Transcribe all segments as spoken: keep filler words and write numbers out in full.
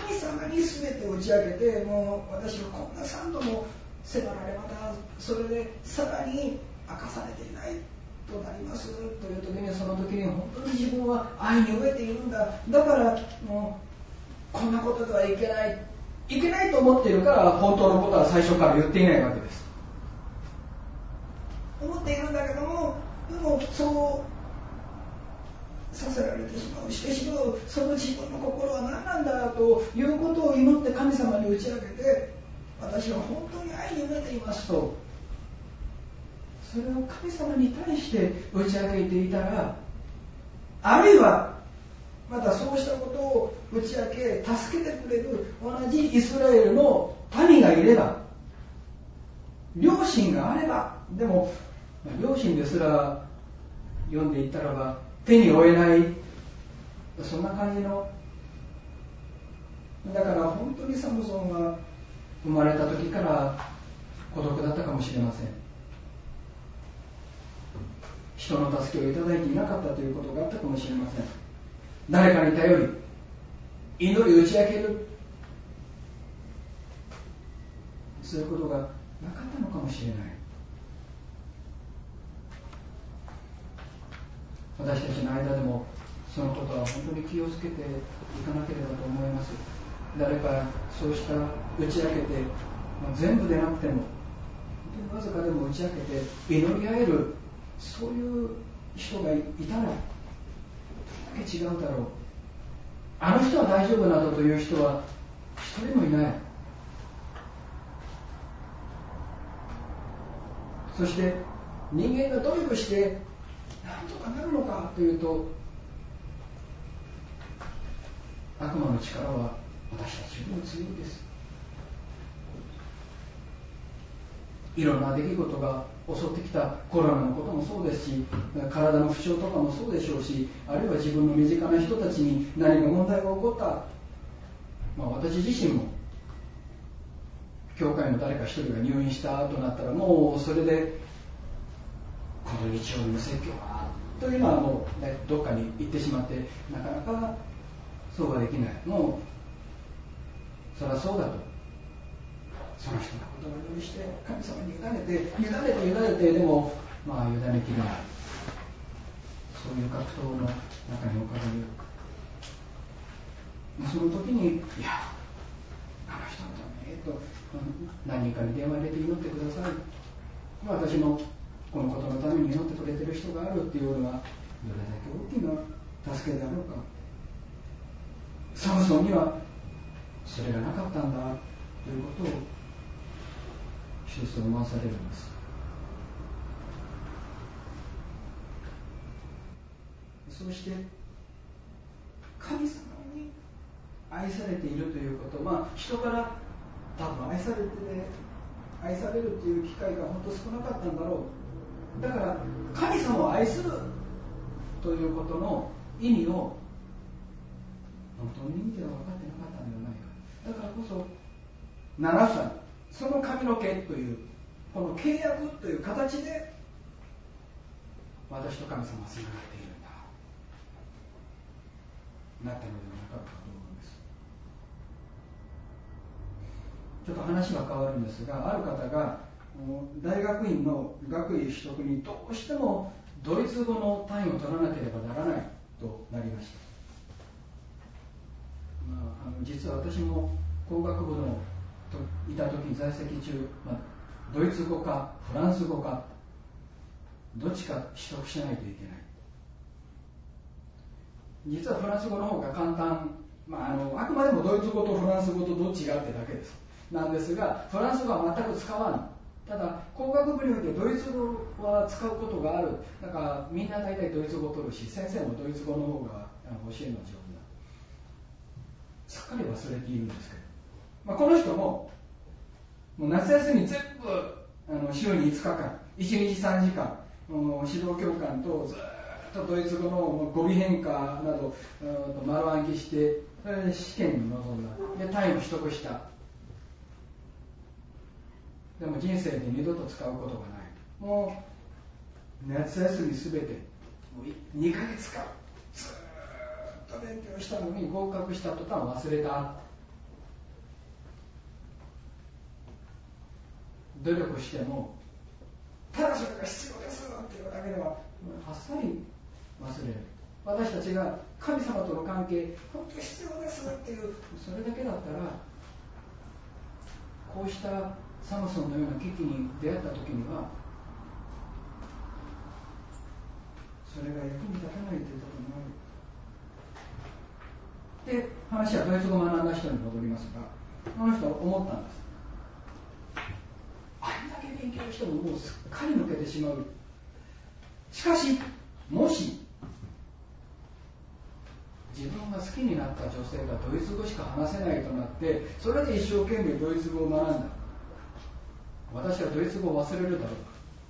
神様に全て打ち明けて、もう私はこんな三度も迫られ、またそれでさらに明かされていないとなりますという時に、その時に本当に自分は愛に飢えているんだ、だからもうこんなことではいけないいけないと思っているから、本当のことは最初から言っていないわけです。思っているんだけども、でもそうさせられてしまう、してしまう、その自分の心は何なんだということを祈って神様に打ち明けて、私は本当に愛に飢えていますと、それを神様に対して打ち明けていたら、あるいはまたそうしたことを打ち明け助けてくれる同じイスラエルの民がいれば、良心があれば、でも良心ですら読んでいったらば手に負えない、そんな感じの、だから本当にサムソンが生まれた時から孤独だったかもしれません。人の助けをいただいていなかったということがあったかもしれません。誰かに頼り、祈り打ち明ける、そういうことがなかったのかもしれない。私たちの間でもそのことは本当に気をつけていかなければと思います。誰かそうした打ち明けて、まあ、全部でなくても本当にわずかでも打ち明けて祈り合える、そういう人がいたらどれだけ違うだろう。あの人は大丈夫などという人は一人もいない。そして人間が努力して何とかなるのかというと、悪魔の力は私たちよりも強いです。いろんな出来事が襲ってきたコロナのこともそうですし、体の不調とかもそうでしょうし、あるいは自分の身近な人たちに何か問題が起こった、まあ、私自身も教会の誰か一人が入院したとなったら、もうそれでこの日曜日の説教はというのはもう、ね、どっかに行ってしまって、なかなかそうはできない。もうそれはそうだと、その人のことをお祈りして神様に委ねて委ねて委ねて、でもまあ委ねきれない、そういう格闘の中に置かれる。その時に、いやあの人のためにと何人かに電話入れて祈ってください、私のこのことのために祈ってくれてる人があるっていうのはどれだけ大きな助けであろうか。サムソンにはそれがなかったんだということを一つ思わされるんです。そして神様に愛されているということ、まあ人から多分愛されて、ね、愛されるという機会が本当少なかったんだろう。だから神様を愛するということの意味を本当に意味では分かってなかったのではないか。だからこそななさい、その髪の毛というこの契約という形で私と神様はつながっているんだなったのではなかったかと思います。ちょっと話は変わるんですが、ある方が大学院の学位取得にどうしてもドイツ語の単位を取らなければならないとなりました。まあ、あの実は私も工学部のといた時在籍中、まあ、ドイツ語かフランス語かどっちか取得しないといけない。実はフランス語の方が簡単、まあ、あのあくまでもドイツ語とフランス語とどっちがってだけですなんですが、フランス語は全く使わない。ただ工学部においてドイツ語は使うことがある。だからみんな大体ドイツ語を取るし、先生もドイツ語の方が教えるの上手だ。すっかり忘れているんですけど、まあ、この人ももう夏休み全部あの週にいつかかんいちにちさんじかん指導教官とずっとドイツ語の語尾変化など丸暗記して、それで試験に臨んだ。で単位を取得した。でも人生で二度と使うことがない。もう夏休みすべてもうにかげつかんずっと勉強したのに合格した途端忘れた。 努力しても、ただそれが必要ですっていうだけではあっさり忘れる。私たちが神様との関係、本当に必要ですっていう、それだけだったら、こうしたサムソンのような危機に出会った時には、それが役に立たないということもある。で、話はドイツ語を学んだ人に戻りますが、この人は思ったんです。あんだけ勉強してももうすっかり抜けてしまう。しかし、もし自分が好きになった女性がドイツ語しか話せないとなって、それで一生懸命ドイツ語を学んだ。私はドイツ語を忘れるだろうか。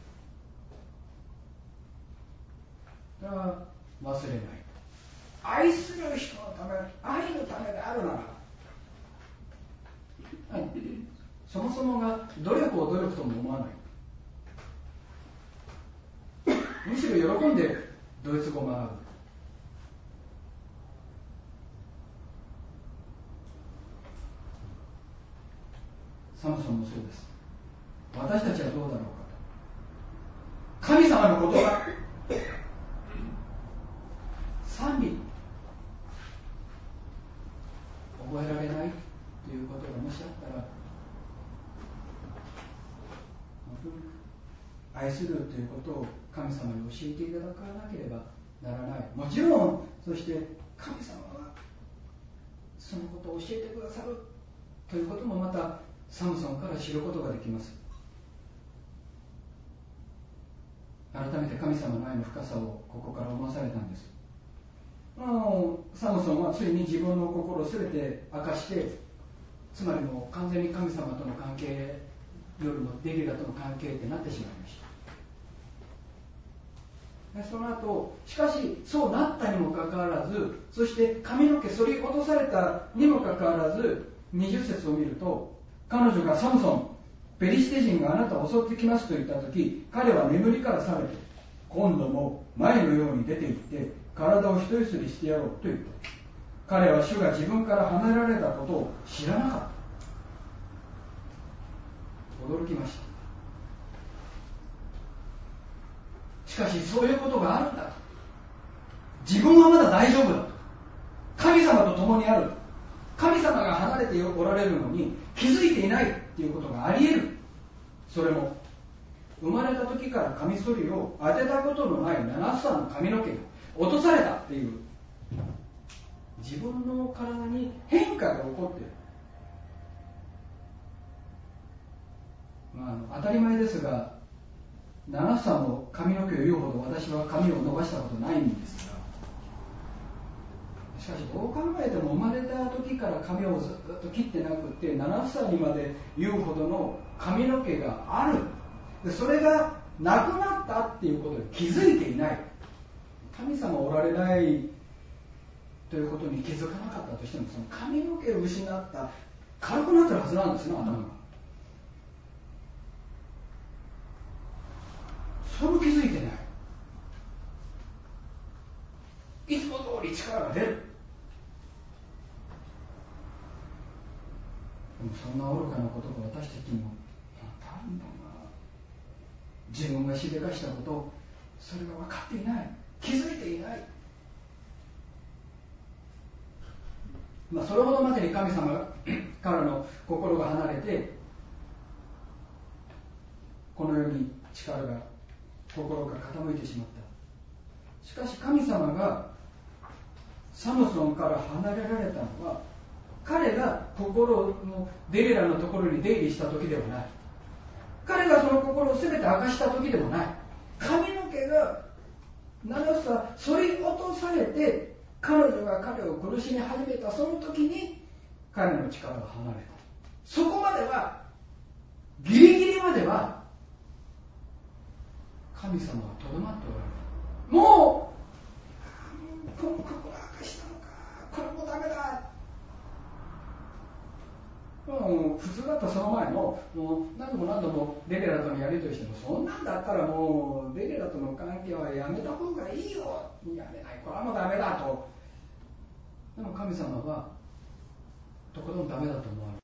だから忘れない。愛する人のため、愛のためであるなら、はい、そもそもが努力を努力とも思わない。むしろ喜んでドイツ語を学ぶ。サムソンもそうです。私たちはどうだろうかと。神様の言葉、賛美、覚えられないということがもしあったら、愛するということを神様に教えていただかなければならない。もちろん、そして神様はそのことを教えてくださるということもまたサムソンから知ることができます。改めて神様の愛の深さをここから思わされたんです。サムソンはついに自分の心をすべて明かして、つまりもう完全に神様との関係よりもデリラとの関係ってなってしまいました。その後、しかしそうなったにもかかわらず、そして髪の毛剃り落とされたにもかかわらず、にじゅっ節を見ると、彼女がサムソン、ペリシテ人があなたを襲ってきますと言ったとき、彼は眠りから覚めて、今度も前のように出て行って体を一ゆすりしてやろうと言った。彼は主が自分から離れられたことを知らなかった。驚きました。しかしそういうことがあるんだと。自分はまだ大丈夫だと。神様と共にある。神様が離れておられるのに気づいていないっていうことがあり得る。それも生まれた時からカミソリを当てたことのないなな房の髪の毛が落とされたっていう、自分の体に変化が起こっている。まあ、あの当たり前ですが、なな房の髪の毛を言うほど私は髪を伸ばしたことないんですが、しかしどう考えても生まれた時から髪をずっと切ってなくてなな房にまで言うほどの髪の毛がある。でそれがなくなったっていうことに気づいていない。神様おられないということに気づかなかったとしても、その髪の毛を失った軽くなってるはずなんですね、頭が。それも気づいてない。いつも通り力が出る。でもそんな愚かなことが私たちにもあるんだな。自分がしでかしたこと、それが分かっていない、気づいていない。まあ、それほどまでに神様が彼の心が離れて、この世に力が心が傾いてしまった。しかし神様がサムソンから離れられたのは、彼が心のデリラのところに出入りした時ではない。彼がその心を全て明かした時でもない。髪の毛がなな房剃り落とされて、彼女が彼を苦しみ始めたその時に彼の力が離れた。そこまでは、ギリギリまでは神様はとどまっておられる。もうこの心を明かしたのか、これもダメだ。もう普通だったらその前のもう何度も何度もデレラとのやり取りしても、そんなんだったらもうデレラとの関係はやめた方がいいよ、やめない、これはもうダメだと。でも神様はとことんダメだと思われる。